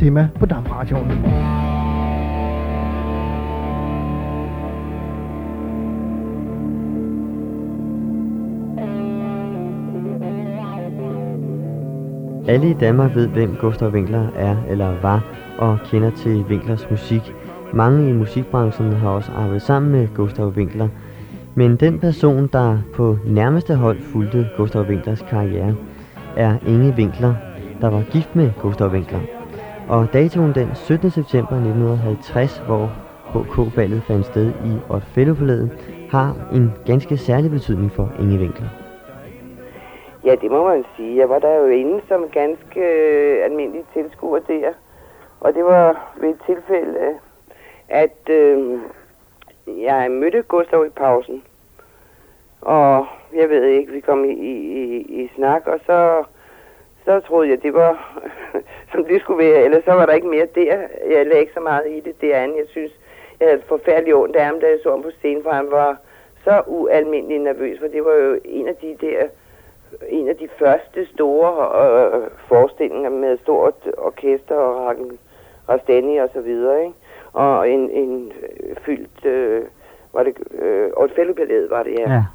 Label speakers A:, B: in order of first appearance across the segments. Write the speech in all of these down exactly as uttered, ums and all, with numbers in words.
A: tema på DAB-radioen.
B: Alle i Danmark ved, hvem Gustav Winckler er eller var, og kender til Wincklers musik. Mange i musikbranchen har også arbejdet sammen med Gustav Winckler. Men den person, der på nærmeste hold fulgte Gustav Wincklers karriere, er Inge Winkler, der var gift med Gustav Winckler. Og datoen den syttende september nitten halvtreds, hvor H K-ballet fandt sted i Odd Fellow-palæet, har en ganske særlig betydning for Inge Winkler.
C: Ja, det må man sige. Jeg var der jo inde som ganske øh, almindelig tilskuer der. Og det var ved et tilfælde, at øh, jeg mødte Gustav i pausen. Og jeg ved ikke, vi kom i, i, i snak, og så, så troede jeg, det var, som det skulle være. Ellers så var der ikke mere der. Jeg lagde ikke så meget i det der andet. Jeg synes, jeg havde forfærdeligt ondt af ham, da jeg så ham på scenen, for han var så ualmindelig nervøs, for det var jo en af de der... en af de første store øh, forestillinger med stort orkester og Rakel Rastani og så videre, ikke? Og en, en fyldt, øh, var det, øh, Odd Fellow-palæet var det, ja. ja.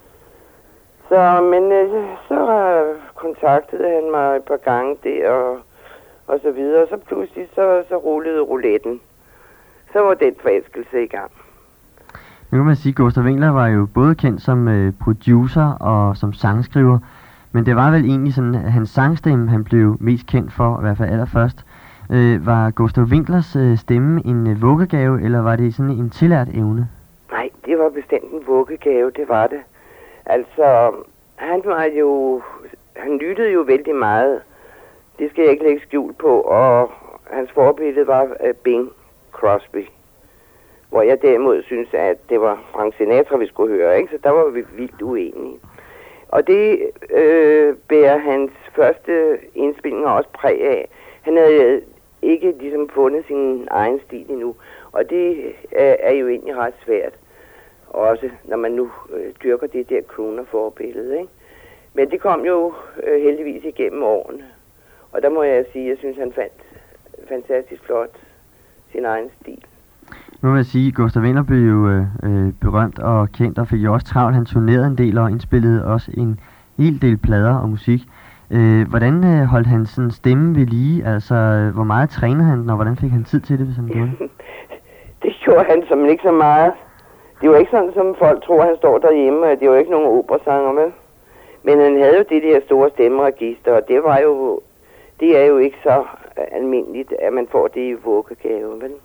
C: Så, men øh, så kontaktede han mig et par gange der og, og så videre, og så pludselig så, så rullede rouletten. Så var den forelskelse i gang.
B: Nu kan man sige, at Gustav Winckler var jo både kendt som øh, producer og som sangskriver, men det var vel egentlig sådan, at hans sangstemme, han blev mest kendt for, i hvert fald allerførst. Øh, var Gustav Winklers øh, stemme en øh, vuggegave, eller var det sådan en tillært evne?
C: Nej, det var bestemt en vuggegave, det var det. Altså, han var jo, han lyttede jo vældig meget, det skal jeg ikke lægge skjul på, og hans forbillede var øh, Bing Crosby. Hvor jeg derimod synes, at det var Frank Sinatra, vi skulle høre, ikke? Så der var vi vildt uenige. Og det øh, bærer hans første indspilninger også præg af. Han havde ikke ligesom fundet sin egen stil endnu, og det er, er jo egentlig ret svært. Også når man nu øh, dyrker det der Crooner-forbillede, ikke? Men det kom jo øh, heldigvis igennem årene. Og der må jeg sige, at jeg synes, han fandt fantastisk flot sin egen stil.
B: Nu vil jeg sige, at Gustav Winckler blev jo øh, berømt og kendt og fik jo også travlt. Han turnerede en del og indspillede også en hel del plader og musik. Øh, hvordan øh, holdt han sådan stemme ved lige? Altså, øh, hvor meget trænede han den, og hvordan fik han tid til det, hvis han gjorde det?
C: Det gjorde han som ikke så meget. Det var ikke sådan, som folk tror, han står derhjemme, og det var ikke nogen operasanger, vel? Men han havde jo det der store stemmeregister, og det var jo, det er jo ikke så almindeligt, at man får det i vuggegave, vel?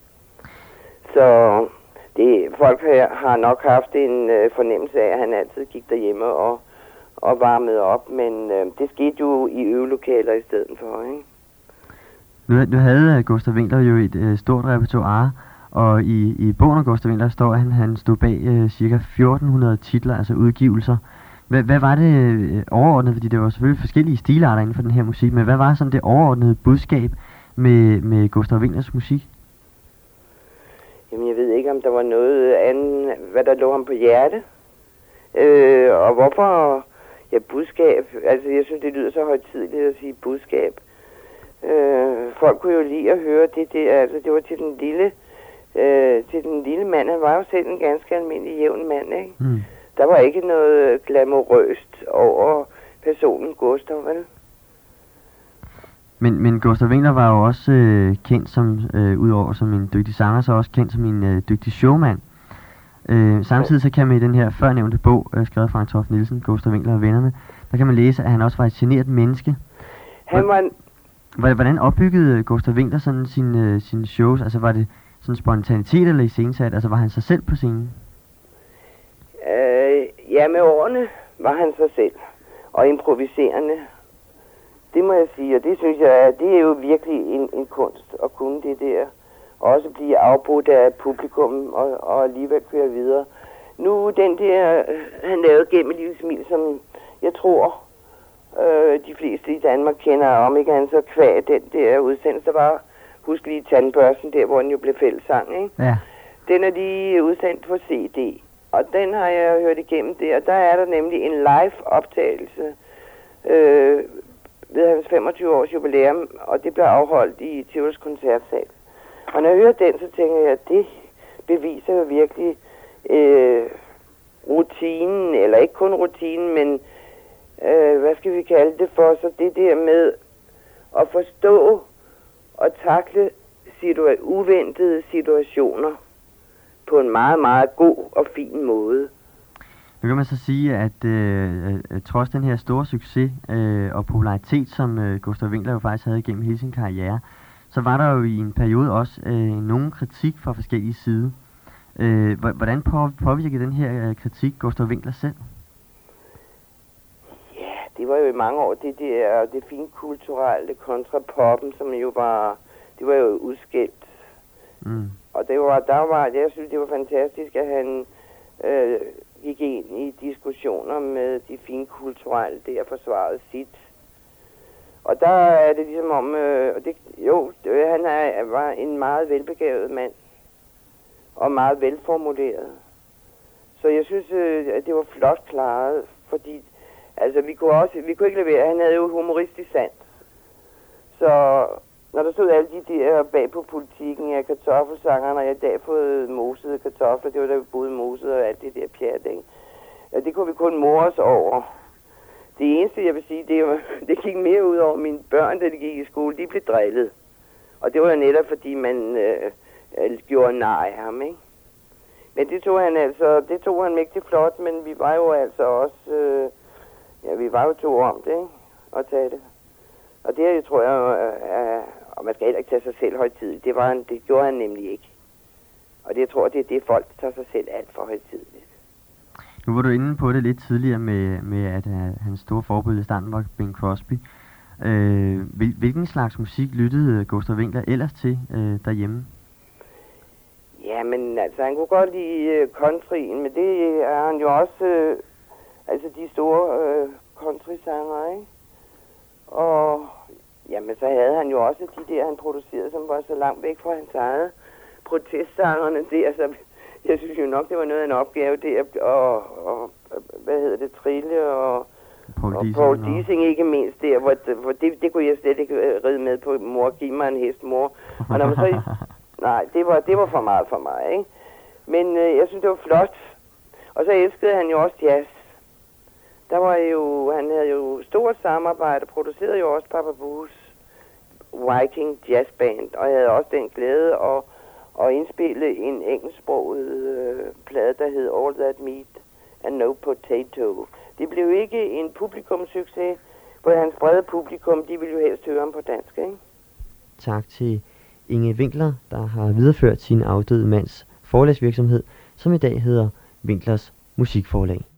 C: Så det, folk her har nok haft en øh, fornemmelse af, at han altid gik derhjemme og, og varmede op, men øh, det skete jo i øvelokaler i stedet for, ikke?
B: Nu, nu havde Gustav Winckler jo et øh, stort repertoire, og i, i bogen af Gustav Winckler står, at han, han stod bag øh, cirka fjorten hundrede titler, altså udgivelser. Hvad, hvad var det øh, overordnet, fordi der var selvfølgelig forskellige stilarter inden for den her musik, men hvad var sådan det overordnede budskab med, med Gustav Wincklers musik?
C: Jamen, jeg ved ikke, om der var noget andet, hvad der lå ham på hjerte. Øh, og hvorfor, ja, budskab, altså jeg synes, det lyder så højtideligt at sige budskab. Øh, folk kunne jo lide at høre det, det, altså det var til den lille, øh, til den lille mand, han var jo selv en ganske almindelig jævn mand, ikke? Mm. Der var ikke noget glamourøst over personen Gustav, vel?
B: Men, men Gustav Winckler var jo også øh, kendt som, øh, udover som en dygtig sanger, så også kendt som en øh, dygtig showmand. Øh, samtidig så kan man i den her førnævnte bog, øh, skrevet af Frank Toft Nielsen, Gustav Winckler og vennerne, der kan man læse, at han også var et genert menneske.
C: Han var en...
B: Hvordan opbyggede Gustav Winckler sådan sine, sine shows? Altså var det sådan spontanitet eller iscenesat? Altså var han sig selv på scenen?
C: Øh, ja, med årene var han sig selv. Og improviserende. Det må jeg sige, og det synes jeg, det er jo virkelig en, en kunst at kunne det der. Også blive afbrudt af publikum og, og alligevel køre videre. Nu den der, han lavede gennem et lille smil, som jeg tror, øh, de fleste i Danmark kender om, ikke han så kvæg den der udsendelse, der var, husk lige tandbørsten der, hvor den jo blev fællessang, ikke?
B: Ja.
C: Den er lige udsendt på C D, og den har jeg hørt igennem der, og der er der nemlig en live optagelse, øh, ved hans femogtyve års jubilæum, og det blev afholdt i Tivolis koncertsal. Og når jeg hører den, så tænker jeg, at det beviser jo virkelig øh, rutinen, eller ikke kun rutinen, men øh, hvad skal vi kalde det for, så det der med at forstå og takle situa- uventede situationer på en meget, meget god og fin måde.
B: Nu kan man så sige, at øh, øh, trods den her store succes øh, og popularitet, som øh, Gustav Winckler jo faktisk havde igennem hele sin karriere, så var der jo i en periode også øh, nogen kritik fra forskellige sider. Øh, hvordan påvirker den her øh, kritik Gustav Winckler selv?
C: Ja, det var jo i mange år det der det fine kulturelle kontra poppen, som jo var, det var jo udskilt. Mm. Og det var, der var, jeg synes det var fantastisk, at han øh, gik ind i diskussioner med de fine kulturelle der forsvarede sit. Og der er det ligesom om, øh, og det, jo, det, han er, var en meget velbegavet mand, og meget velformuleret. Så jeg synes, øh, at det var flot klaret, fordi, altså vi kunne også, vi kunne ikke levere, han havde jo humoristisk sans. Så når der stod alle de der bag på politikken af kartoffelsangerne, og jeg i dag fået mosede kartofler, det var da vi boede moset og alt det der pjat, ikke? Ja, det kunne vi kun more os over. Det eneste, jeg vil sige, det, var, det gik mere ud over mine børn, da de gik i skole. De blev drillet. Og det var jo netop, fordi man øh, gjorde nej af ham, ikke? Men det tog han altså, det tog han mægtig flot, men vi var jo altså også, øh, ja, vi var jo to om det, ikke? At tage det. Og det, jeg tror jeg, øh, og man skal heller ikke tage sig selv højtidigt, det, var han, det gjorde han nemlig ikke. Og det, jeg tror, det er det, folk tager sig selv alt for højtidigt.
B: Nu var du inde på det lidt tidligere med, med at uh, hans store forbillede i starten var Bing Crosby. Uh, hvil, hvilken slags musik lyttede Gustav Winckler ellers til uh, derhjemme?
C: Ja, men altså, han kunne godt lide uh, countryen, men det er han jo også, uh, altså de store uh, country-sanger, ikke? Og jamen, så havde han jo også de der, han producerede, som var så langt væk fra hans eget protestsangerne der, så jeg synes jo nok, det var noget af en opgave der, og, og hvad hedder det, Trille og Paul, og Dissing, Paul Dissing ikke mindst der, hvor, hvor det, det kunne jeg slet ikke ride med på, mor, giv mig en hest, mor. Og når man så, nej, det var, det var for meget for mig, ikke? Men øh, jeg synes, det var flot. Og så elskede han jo også jazz. Der var jo, han havde jo stort samarbejde, producerede jo også Papa Boo's Viking Jazz Band, og jeg havde også den glæde at, at indspille en engelsksproget øh, plade, der hed All That Meat and No Potato. Det blev ikke en publikumssucces, hvor hans brede publikum, de ville jo helst høre ham på dansk, ikke?
B: Tak til Inge Winckler, der har videreført sin afdøde mands forlagsvirksomhed, som i dag hedder Wincklers Musikforlag.